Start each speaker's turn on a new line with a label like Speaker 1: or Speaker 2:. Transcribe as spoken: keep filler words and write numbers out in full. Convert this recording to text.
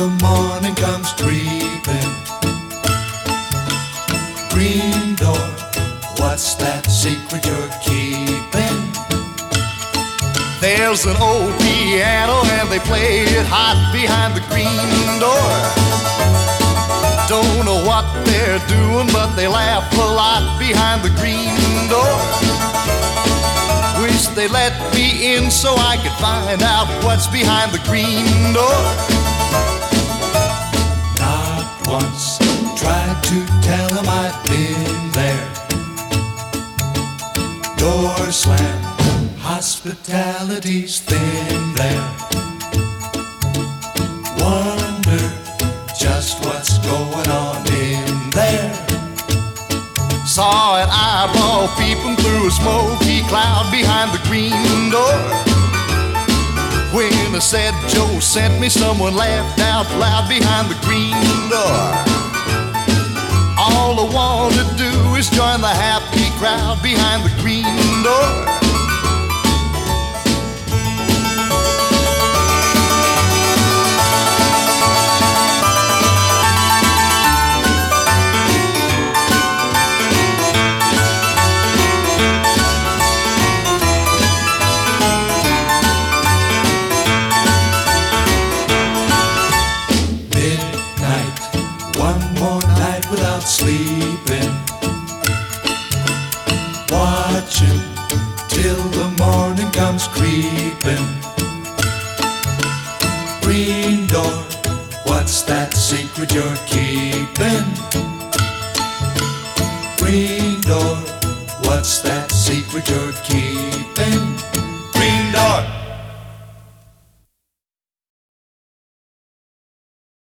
Speaker 1: the morning comes creeping. Green door, what's that secret you're keeping?
Speaker 2: There's an old piano and they play it hot behind the green door. Don't know what they're doing, but they laugh a lot behind the green door. Wish they let me in so I could find out what's behind the green door.
Speaker 1: Not once tried to tell them I'd been there. Door slammed, hospitality's thin there. Wonder just what's going on in there.
Speaker 2: Saw an eyeball peeping through a smoky cloud behind the green door. When I said Joe sent me, someone laughed out loud behind the green door. All I want to do is join the happy crowd behind the green door.
Speaker 1: One more night without sleeping, watching till the morning comes creeping. Green door, what's that secret you're keeping? Green door, what's that secret you're keeping? Green door.